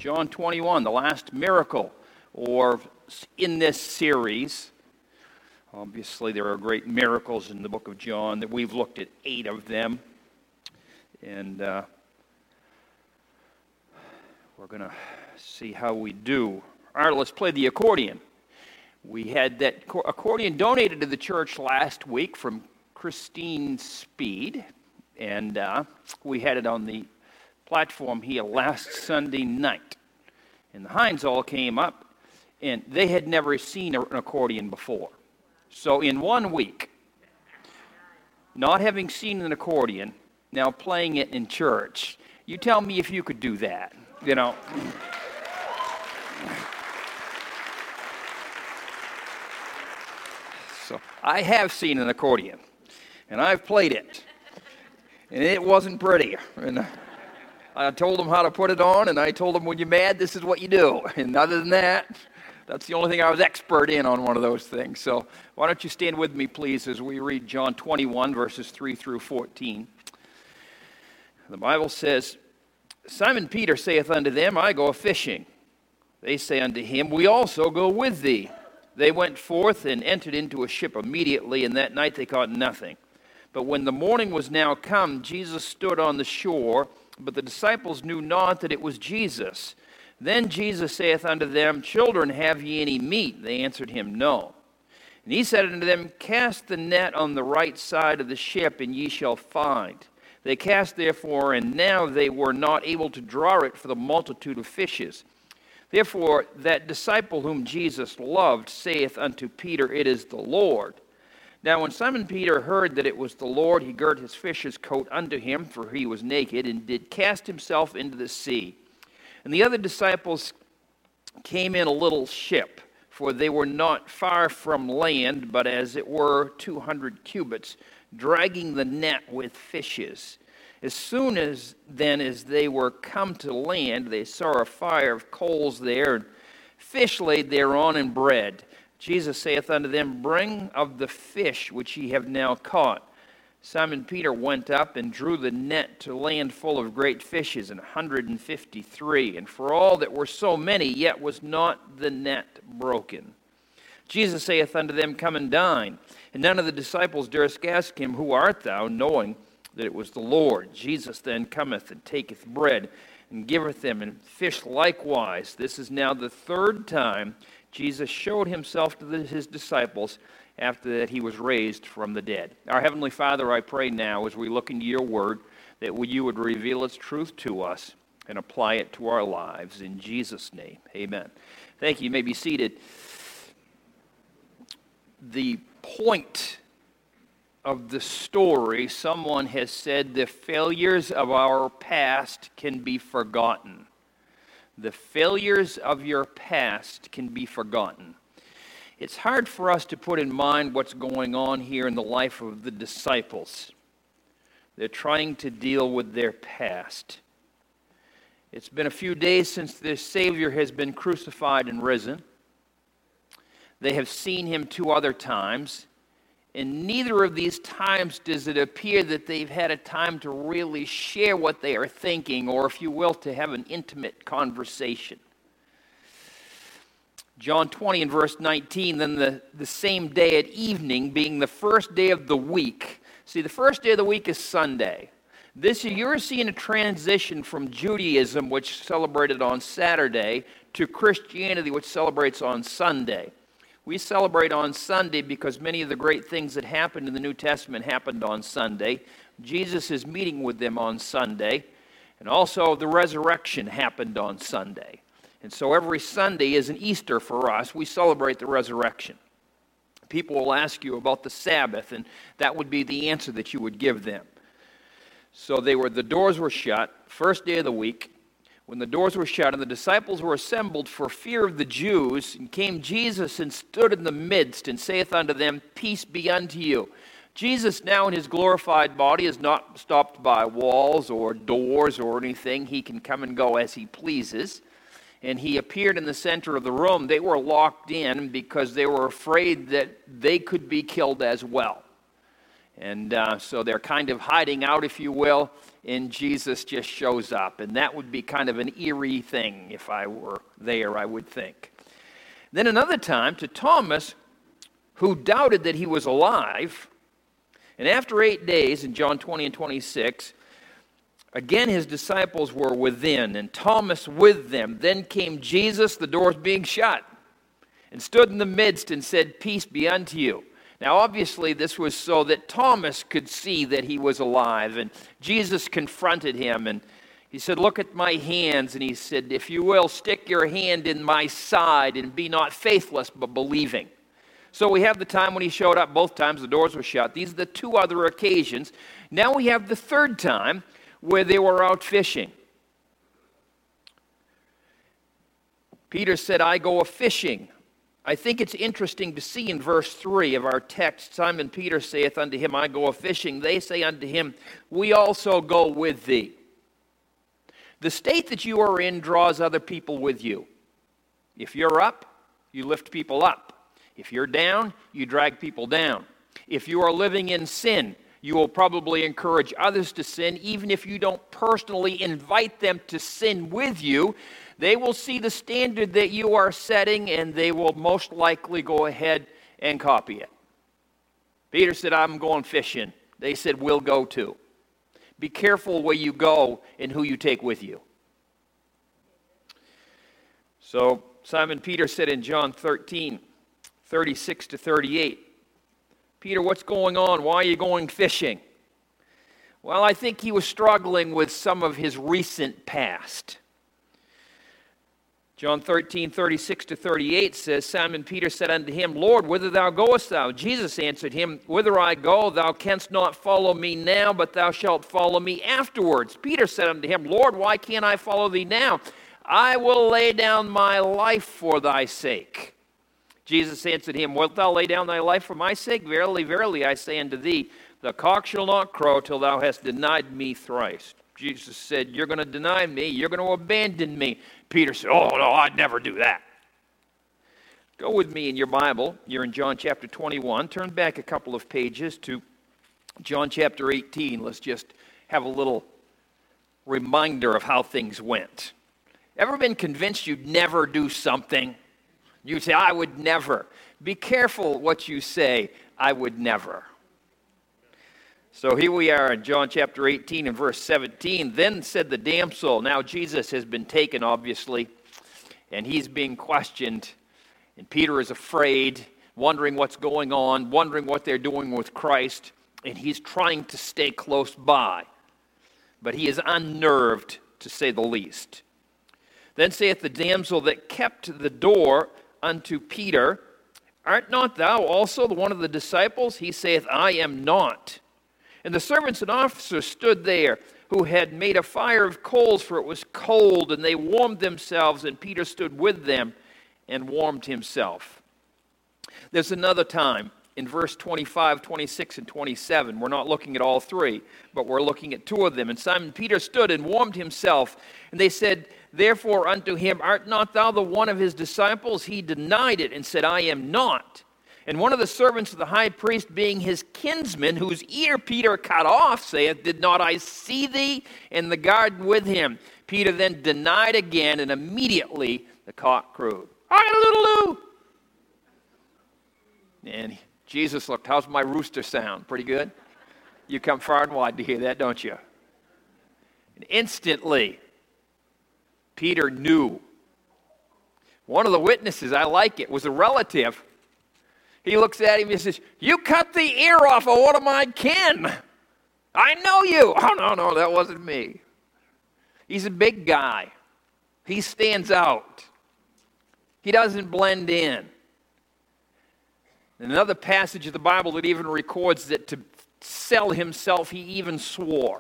John 21, the last miracle, or in this series. Obviously, there are great miracles in the book of John that we've looked at 8 of them. And we're going to see how we do. All right, let's play the accordion. We had that accordion donated to the church last week from Christine Speed. And we had it on the platform here last Sunday night. And the Hines all came up, and they had never seen an accordion before. So in 1 week, not having seen an accordion, now playing it in church, you tell me if you could do that, you know. So I have seen an accordion, and I've played it, and it wasn't pretty. And I told them how to put it on, and I told them, when you're mad, this is what you do. And other than that, that's the only thing I was expert in on one of those things. So why don't you stand with me, please, as we read John 21, verses 3 through 14. The Bible says, Simon Peter saith unto them, I go a-fishing. They say unto him, We also go with thee. They went forth and entered into a ship immediately, and that night they caught nothing. But when the morning was now come, Jesus stood on the shore, but the disciples knew not that it was Jesus. Then Jesus saith unto them, Children, have ye any meat? They answered him, No. And he said unto them, Cast the net on the right side of the ship, and ye shall find. They cast therefore, and now they were not able to draw it for the multitude of fishes. Therefore that disciple whom Jesus loved saith unto Peter, It is the Lord. Now when Simon Peter heard that it was the Lord, he girt his fisher's coat unto him, for he was naked, and did cast himself into the sea. And the other disciples came in a little ship, for they were not far from land, but as it were 200 cubits, dragging the net with fishes. As soon as they were come to land, they saw a fire of coals there, and fish laid thereon, and bread. Jesus saith unto them, Bring of the fish which ye have now caught. Simon Peter went up and drew the net to land full of great fishes, 153. And for all that were so many, yet was not the net broken. Jesus saith unto them, Come and dine. And none of the disciples durst ask him, Who art thou? Knowing that it was the Lord. Jesus then cometh and taketh bread, and giveth them, and fish likewise. This is now the third time Jesus showed himself to his disciples, after that he was raised from the dead. Our Heavenly Father, I pray now as we look into your word that you would reveal its truth to us and apply it to our lives. In Jesus' name, amen. Thank you. You may be seated. The point of the story, someone has said, the failures of our past can be forgotten. The failures of your past can be forgotten. It's hard for us to put in mind what's going on here in the life of the disciples. They're trying to deal with their past. It's been a few days since their Savior has been crucified and risen. They have seen him 2 other times, and neither of these times does it appear that they've had a time to really share what they are thinking, or if you will, to have an intimate conversation. John 20 and verse 19, then the same day at evening, being the first day of the week. See, the first day of the week is Sunday. This year, you're seeing a transition from Judaism, which celebrated on Saturday, to Christianity, which celebrates on Sunday. We celebrate on Sunday because many of the great things that happened in the New Testament happened on Sunday. Jesus is meeting with them on Sunday. And also the resurrection happened on Sunday. And so every Sunday is an Easter for us. We celebrate the resurrection. People will ask you about the Sabbath, and that would be the answer that you would give them. So the doors were shut, first day of the week. When the doors were shut and the disciples were assembled for fear of the Jews, and came Jesus and stood in the midst, and saith unto them, Peace be unto you. Jesus now in his glorified body is not stopped by walls or doors or anything. He can come and go as he pleases. And he appeared in the center of the room. They were locked in because they were afraid that they could be killed as well. And so they're kind of hiding out, if you will, and Jesus just shows up. And that would be kind of an eerie thing if I were there, I would think. Then another time to Thomas, who doubted that he was alive. And after 8 days, in John 20 and 26, again his disciples were within, and Thomas with them. Then came Jesus, the doors being shut, and stood in the midst and said, "Peace be unto you." Now, obviously, this was so that Thomas could see that he was alive. And Jesus confronted him, and he said, "Look at my hands." And he said, "If you will, stick your hand in my side and be not faithless, but believing." So we have the time when he showed up. Both times the doors were shut. These are the two other occasions. Now we have the third time where they were out fishing. Peter said, "I go a-fishing." I think it's interesting to see in verse 3 of our text, Simon Peter saith unto him, "I go a-fishing." They say unto him, "We also go with thee." The state that you are in draws other people with you. If you're up, you lift people up. If you're down, you drag people down. If you are living in sin, you will probably encourage others to sin, even if you don't personally invite them to sin with you. They will see the standard that you are setting, and they will most likely go ahead and copy it. Peter said, "I'm going fishing." They said, "We'll go too." Be careful where you go and who you take with you. So Simon Peter said in John 13, 36 to 38, "Peter, what's going on? Why are you going fishing?" Well, I think he was struggling with some of his recent past. John 13, 36 to 38 says, Simon Peter said unto him, "Lord, whither thou goest thou?" Jesus answered him, "Whither I go, thou canst not follow me now, but thou shalt follow me afterwards." Peter said unto him, "Lord, why can't I follow thee now? I will lay down my life for thy sake." Jesus answered him, "Wilt thou lay down thy life for my sake? Verily, verily, I say unto thee, the cock shall not crow till thou hast denied me thrice." Jesus said, "You're going to deny me. You're going to abandon me." Peter said, "Oh, no, I'd never do that." Go with me in your Bible. You're in John chapter 21. Turn back a couple of pages to John chapter 18. Let's just have a little reminder of how things went. Ever been convinced you'd never do something? You say, "I would never." Be careful what you say, "I would never." So here we are in John chapter 18 and verse 17. Then said the damsel, now Jesus has been taken, obviously, and he's being questioned. And Peter is afraid, wondering what's going on, wondering what they're doing with Christ. And he's trying to stay close by. But he is unnerved, to say the least. Then saith the damsel that kept the door unto Peter, "Art not thou also the one of the disciples?" He saith, "I am not." And the servants and officers stood there, who had made a fire of coals, for it was cold, and they warmed themselves, and Peter stood with them and warmed himself. There's another time in verse 25, 26, and 27. We're not looking at all three, but we're looking at two of them. And Simon Peter stood and warmed himself, and they said, therefore unto him, "Art not thou the one of his disciples?" He denied it and said, "I am not." And one of the servants of the high priest, being his kinsman, whose ear Peter cut off, saith, "Did not I see thee in the garden with him?" Peter then denied again, and immediately the cock crowed. "Hallelujah!" And Jesus looked, "How's my rooster sound? Pretty good? You come far and wide to hear that, don't you?" And instantly, Peter knew. One of the witnesses, I like it, was a relative. He looks at him and says, "You cut the ear off of one of my kin. I know you." "Oh, no, that wasn't me." He's a big guy. He stands out. He doesn't blend in. In another passage of the Bible that even records that to sell himself, he even swore.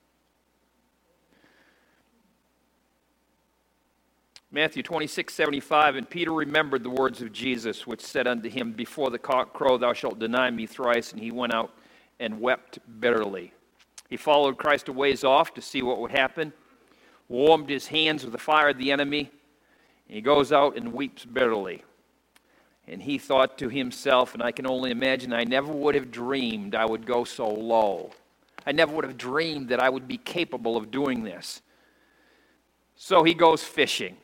Matthew 26:75, and Peter remembered the words of Jesus, which said unto him, "Before the cock crow, thou shalt deny me thrice." And he went out and wept bitterly. He followed Christ a ways off to see what would happen, warmed his hands with the fire of the enemy, and he goes out and weeps bitterly. And he thought to himself, and I can only imagine, I never would have dreamed I would go so low. I never would have dreamed that I would be capable of doing this. So he goes fishing.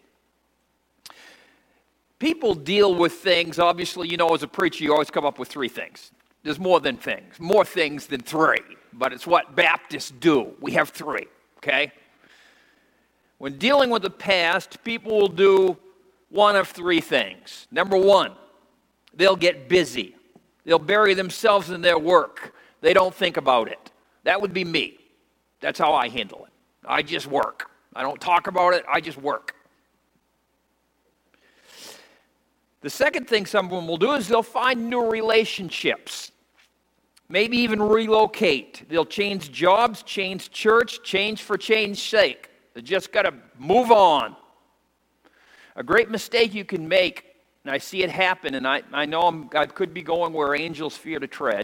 People deal with things, obviously, you know, as a preacher, you always come up with three things. There's more things than three, but it's what Baptists do. We have three, okay? When dealing with the past, people will do one of three things. Number one, they'll get busy. They'll bury themselves in their work. They don't think about it. That would be me. That's how I handle it. I just work. I don't talk about it. I just work. The second thing someone will do is they'll find new relationships. Maybe even relocate. They'll change jobs, change church, change for change's sake. They just got to move on. A great mistake you can make, and I see it happen, and I know I could be going where angels fear to tread,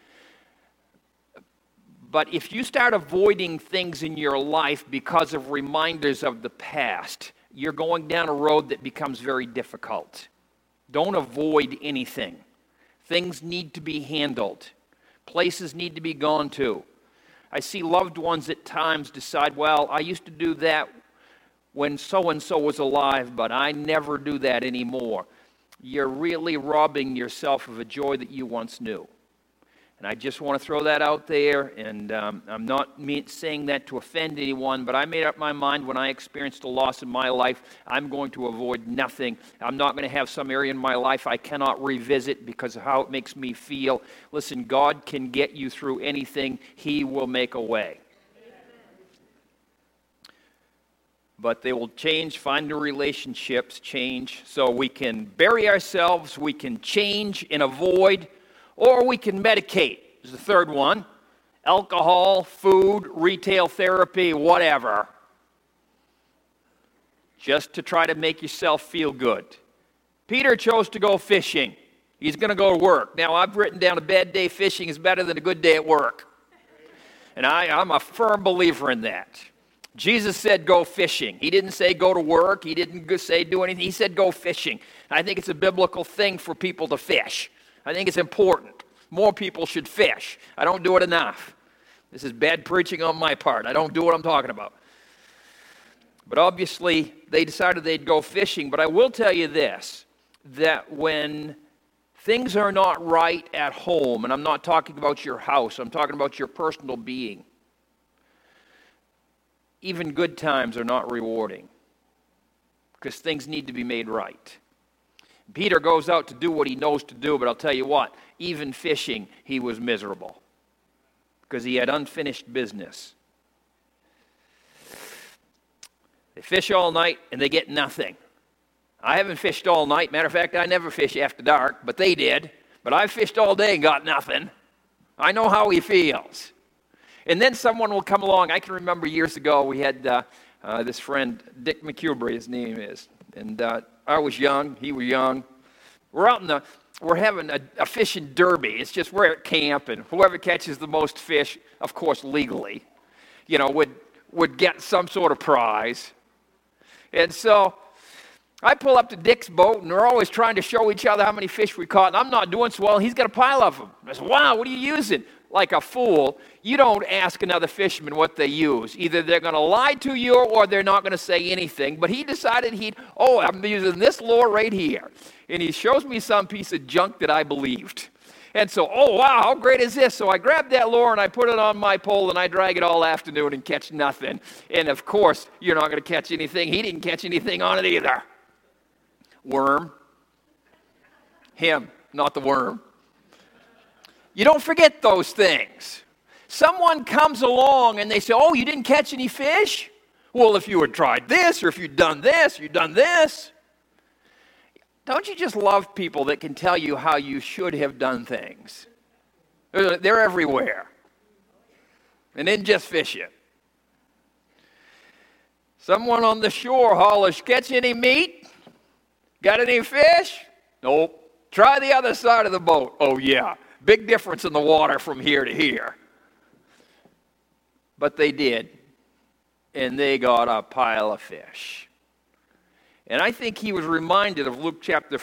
but if you start avoiding things in your life because of reminders of the past, you're going down a road that becomes very difficult. Don't avoid anything. Things need to be handled. Places need to be gone to. I see loved ones at times decide, well, I used to do that when so-and-so was alive, but I never do that anymore. You're really robbing yourself of a joy that you once knew. And I just want to throw that out there, and I'm not saying that to offend anyone, but I made up my mind when I experienced a loss in my life, I'm going to avoid nothing. I'm not going to have some area in my life I cannot revisit because of how it makes me feel. Listen, God can get you through anything. He will make a way. But they will change, find new relationships, change, so we can bury ourselves, we can change and avoid, or we can medicate, is the third one. Alcohol, food, retail therapy, whatever. Just to try to make yourself feel good. Peter chose to go fishing. He's going to go to work. Now, I've written down a bad day fishing is better than a good day at work. And I'm a firm believer in that. Jesus said go fishing. He didn't say go to work. He didn't say do anything. He said go fishing. I think it's a biblical thing for people to fish. I think it's important. More people should fish. I don't do it enough. This is bad preaching on my part. I don't do what I'm talking about. But obviously, they decided they'd go fishing. But I will tell you this, that when things are not right at home, and I'm not talking about your house, I'm talking about your personal being, even good times are not rewarding because things need to be made right. Peter goes out to do what he knows to do, but I'll tell you what, even fishing, he was miserable because he had unfinished business. They fish all night and they get nothing. I haven't fished all night. Matter of fact, I never fish after dark, but they did. But I fished all day and got nothing. I know how he feels. And then someone will come along. I can remember years ago we had this friend, Dick McHubry, his name is. And I was young, he was young. We're having a fishing derby. It's just we're at camp, and whoever catches the most fish, of course legally, would get some sort of prize. And so I pull up to Dick's boat, and we're always trying to show each other how many fish we caught. And I'm not doing so well, and he's got a pile of them. I said, wow, what are you using? Like a fool, you don't ask another fisherman what they use. Either they're going to lie to you or they're not going to say anything. But he decided I'm using this lure right here. And he shows me some piece of junk that I believed. And so, oh, wow, how great is this? So I grab that lure and I put it on my pole and I drag it all afternoon and catch nothing. And of course, you're not going to catch anything. He didn't catch anything on it either. Worm. Him, not the worm. You don't forget those things. Someone comes along and they say, oh, you didn't catch any fish? Well, if you had tried this, or if you'd done this, you'd done this. Don't you just love people that can tell you how you should have done things? They're everywhere. And then just fish it. Someone on the shore hollers, catch any meat? Got any fish? Nope. Try the other side of the boat. Oh, yeah. Big difference in the water from here to here. But they did. And they got a pile of fish. And I think he was reminded of Luke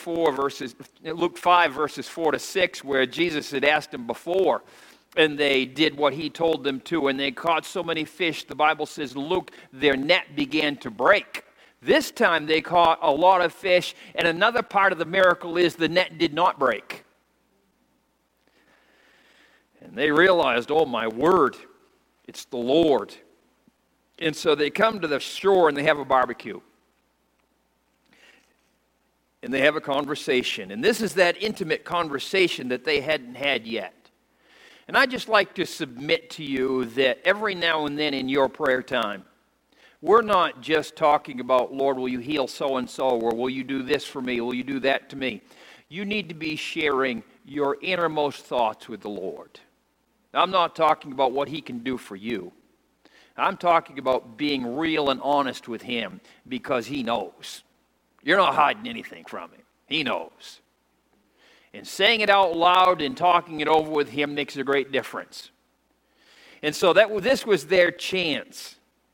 5, verses 4 to 6, where Jesus had asked him before, and they did what he told them to, and they caught so many fish, the Bible says, Luke, their net began to break. This time they caught a lot of fish, and another part of the miracle is the net did not break. And they realized, oh my word, it's the Lord. And so they come to the shore and they have a barbecue. And they have a conversation. And this is that intimate conversation that they hadn't had yet. And I'd just like to submit to you that every now and then in your prayer time, we're not just talking about, Lord, will you heal so-and-so, or will you do this for me, will you do that to me? You need to be sharing your innermost thoughts with the Lord. I'm not talking about what he can do for you. I'm talking about being real and honest with him, because he knows. You're not hiding anything from him. He knows. And saying it out loud and talking it over with him makes a great difference. And so this was their chance.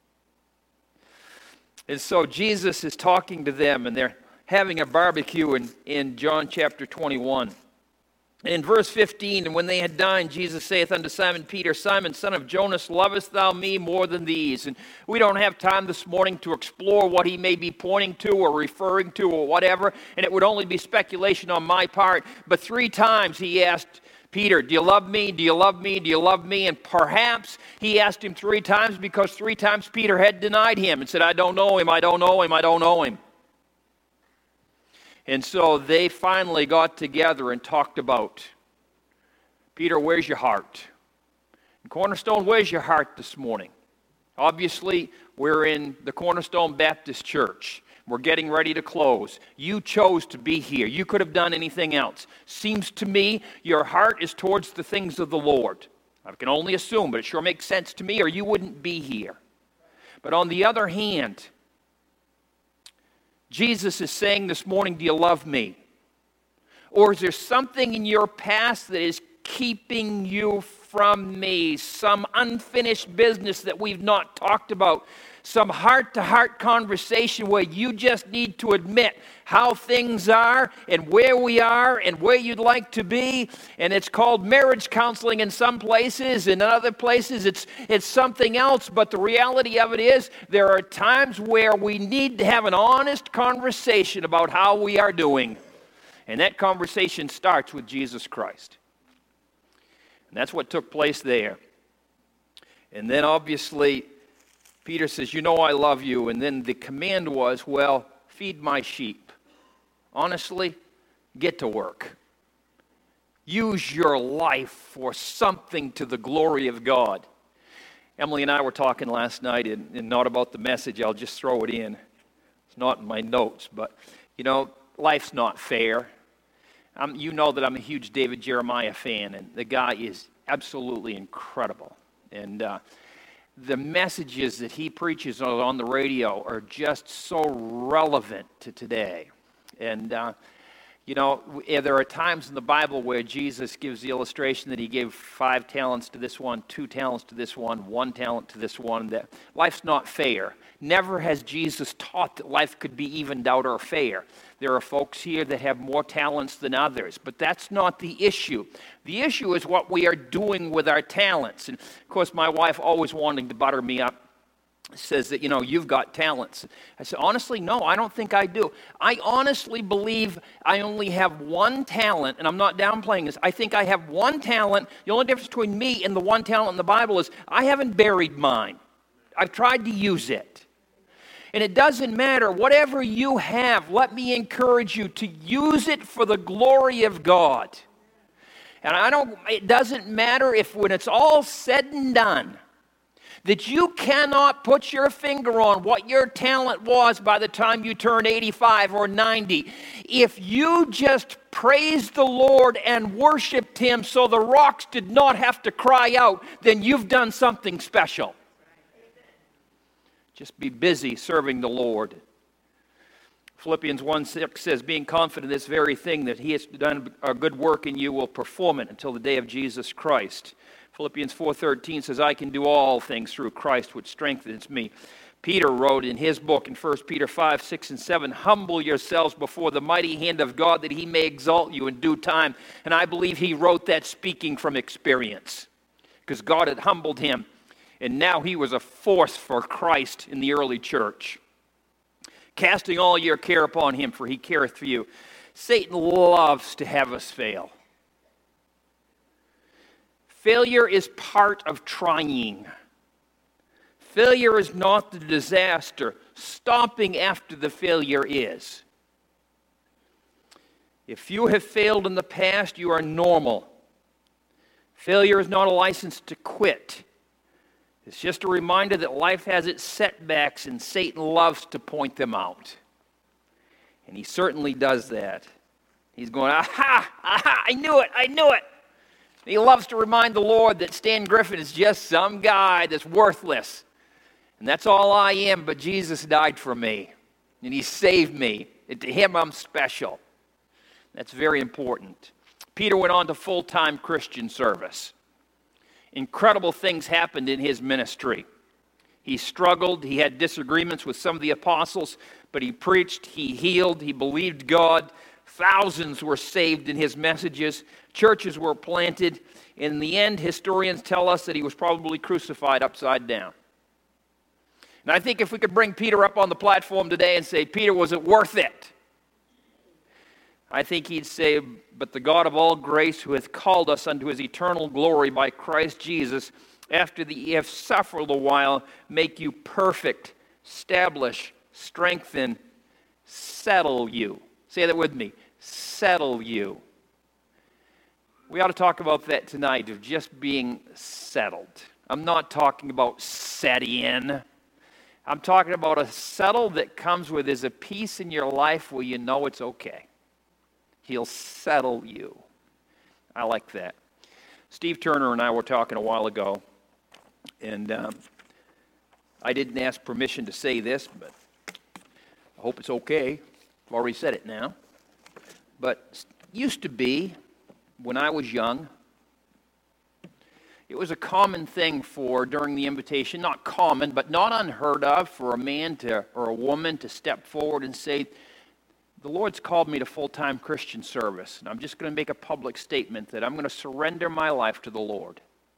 And so Jesus is talking to them, and they're having a barbecue in John chapter 21. And in verse 15, and when they had dined, Jesus saith unto Simon Peter, Simon, son of Jonas, lovest thou me more than these? And we don't have time this morning to explore what he may be pointing to or referring to or whatever, and it would only be speculation on my part. But 3 times he asked Peter, do you love me? Do you love me? Do you love me? And perhaps he asked him 3 times because 3 times Peter had denied him and said, I don't know him, I don't know him, I don't know him. And so they finally got together and talked about, Peter, where's your heart? And Cornerstone, where's your heart this morning? Obviously, we're in the Cornerstone Baptist Church. We're getting ready to close. You chose to be here. You could have done anything else. Seems to me your heart is towards the things of the Lord. I can only assume, but it sure makes sense to me, or you wouldn't be here. But on the other hand, Jesus is saying this morning, do you love me? Or is there something in your past that is keeping you from me? Some unfinished business that we've not talked about? Some heart-to-heart conversation where you just need to admit how things are and where we are and where you'd like to be. And it's called marriage counseling in some places, and in other places it's something else. But the reality of it is there are times where we need to have an honest conversation about how we are doing. And that conversation starts with Jesus Christ. And that's what took place there. And then obviously Peter says, you know I love you. And then the command was, well, feed my sheep. Honestly, get to work. Use your life for something to the glory of God. Emily and I were talking last night, and not about the message. I'll just throw it in. It's not in my notes, but, you know, life's not fair. You know that I'm a huge David Jeremiah fan, and the guy is absolutely incredible. And the messages that he preaches on the radio are just so relevant to today. And, you know, there are times in the Bible where Jesus gives the illustration that he gave 5 talents to this one, 2 talents to this one, 1 talent to this one, that life's not fair. Never has Jesus taught that life could be evened out or fair. There are folks here that have more talents than others, but that's not the issue. The issue is what we are doing with our talents. And, of course, my wife, always wanting to butter me up, says that, you know, you've got talents. I said, honestly, no, I don't think I do. I honestly believe I only have 1 talent, and I'm not downplaying this. I think I have 1 talent. The only difference between me and the 1 talent in the Bible is I haven't buried mine. I've tried to use it. And it doesn't matter. Whatever you have, let me encourage you to use it for the glory of God. And it doesn't matter if when it's all said and done, that you cannot put your finger on what your talent was by the time you turn 85 or 90. If you just praised the Lord and worshiped him so the rocks did not have to cry out, then you've done something special. Just be busy serving the Lord. Philippians 1:6 says, being confident of this very thing, that he has done a good work in you, will perform it until the day of Jesus Christ. Philippians 4:13 says, I can do all things through Christ, which strengthens me. Peter wrote in his book in 1 Peter 5, 6, and 7, humble yourselves before the mighty hand of God that he may exalt you in due time. And I believe he wrote that speaking from experience because God had humbled him. And now he was a force for Christ in the early church. Casting all your care upon him, for he careth for you. Satan loves to have us fail. Failure is part of trying. Failure is not the disaster. Stopping after the failure is. If you have failed in the past, you are normal. Failure is not a license to quit. It's just a reminder that life has its setbacks and Satan loves to point them out. And he certainly does that. He's going, aha, I knew it. He loves to remind the Lord that Stan Griffin is just some guy that's worthless. And that's all I am, but Jesus died for me. And he saved me. And to him, I'm special. That's very important. Peter went on to full-time Christian service. Incredible things happened in his ministry. He struggled. He had disagreements with some of the apostles, but he preached, he healed, he believed God. Thousands were saved in his messages. Churches were planted. In the end, historians tell us that he was probably crucified upside down. And I think if we could bring Peter up on the platform today and say, Peter, was it worth it? I think he'd say, but the God of all grace, who hath called us unto his eternal glory by Christ Jesus, after that ye have suffered a while, make you perfect, establish, strengthen, settle you. Say that with me. Settle you. We ought to talk about that tonight, of just being settled. I'm not talking about set in. I'm talking about a settle that comes with is a peace in your life where you know it's okay. He'll settle you. I like that. Steve Turner and I were talking a while ago, and I didn't ask permission to say this, but I hope it's okay. I've already said it now. But used to be, when I was young, it was a common thing for, during the invitation, not common, but not unheard of, for a man or a woman to step forward and say, the Lord's called me to full-time Christian service, and I'm just going to make a public statement that I'm going to surrender my life to the Lord.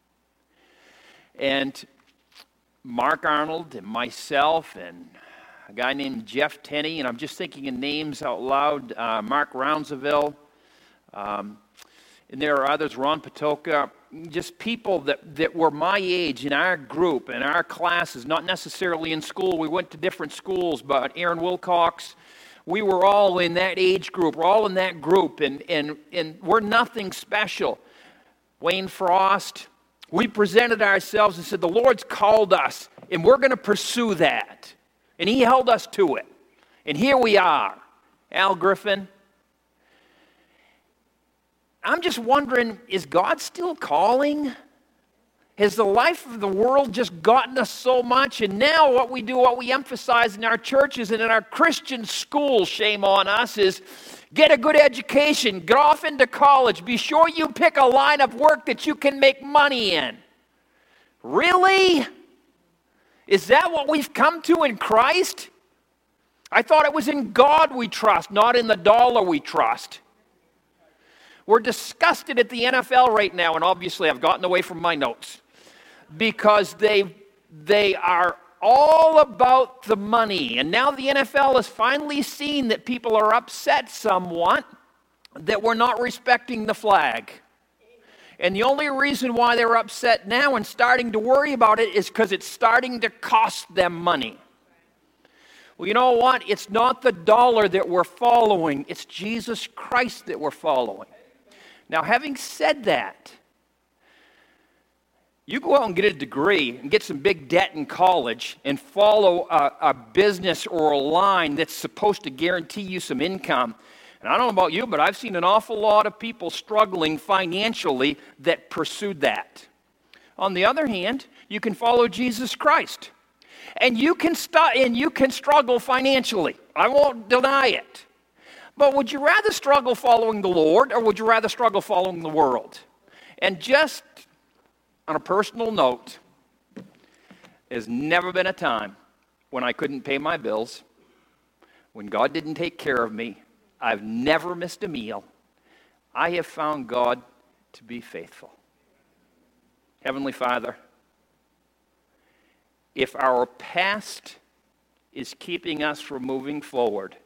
And Mark Arnold and myself and a guy named Jeff Tenney, and I'm just thinking of names out loud, Mark Rounsaville, and there are others, Ron Patoka, just people that were my age in our group, in our classes, not necessarily in school. We went to different schools, but Aaron Wilcox, we were all in that age group. We're all in that group, and we're nothing special. Wayne Frost, we presented ourselves and said, the Lord's called us, and we're going to pursue that. And he held us to it. And here we are. Al Griffin. I'm just wondering, is God still calling? Has the life of the world just gotten us so much? And now what we do, what we emphasize in our churches and in our Christian schools, shame on us, is get a good education, get off into college, be sure you pick a line of work that you can make money in. Really? Is that what we've come to in Christ? I thought it was in God we trust, not in the dollar we trust. We're disgusted at the NFL right now, and obviously I've gotten away from my notes, because they are all about the money. And now the NFL has finally seen that people are upset somewhat that we're not respecting the flag. And the only reason why they're upset now and starting to worry about it is because it's starting to cost them money. Well, you know what? It's not the dollar that we're following. It's Jesus Christ that we're following. Now, having said that, you go out and get a degree and get some big debt in college and follow a business or a line that's supposed to guarantee you some income. And I don't know about you, but I've seen an awful lot of people struggling financially that pursued that. On the other hand, you can follow Jesus Christ. And you can struggle financially. I won't deny it. But would you rather struggle following the Lord, or would you rather struggle following the world? And just on a personal note, there's never been a time when I couldn't pay my bills, when God didn't take care of me. I've never missed a meal. I have found God to be faithful. Heavenly Father, if our past is keeping us from moving forward,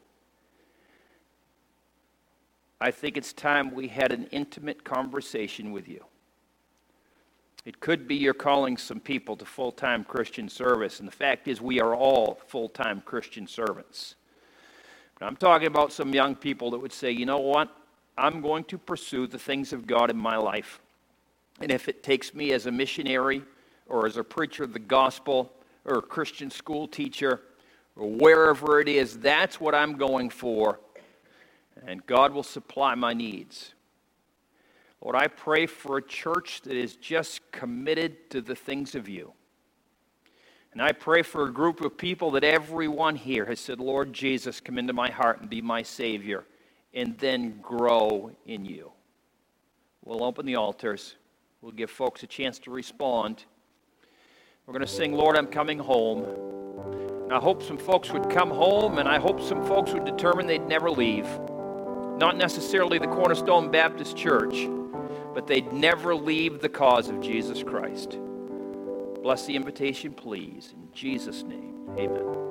I think it's time we had an intimate conversation with you. It could be you're calling some people to full-time Christian service, and the fact is we are all full-time Christian servants. But I'm talking about some young people that would say, you know what? I'm going to pursue the things of God in my life. And if it takes me as a missionary or as a preacher of the gospel or a Christian school teacher or wherever it is, that's what I'm going for. And God will supply my needs. Lord, I pray for a church that is just committed to the things of you. And I pray for a group of people that everyone here has said, Lord Jesus, come into my heart and be my Savior, and then grow in you. We'll open the altars. We'll give folks a chance to respond. We're going to sing, Lord, I'm coming home. And I hope some folks would come home, and I hope some folks would determine they'd never leave. Not necessarily the Cornerstone Baptist Church, but they'd never leave the cause of Jesus Christ. Bless the invitation, please. In Jesus' name, amen.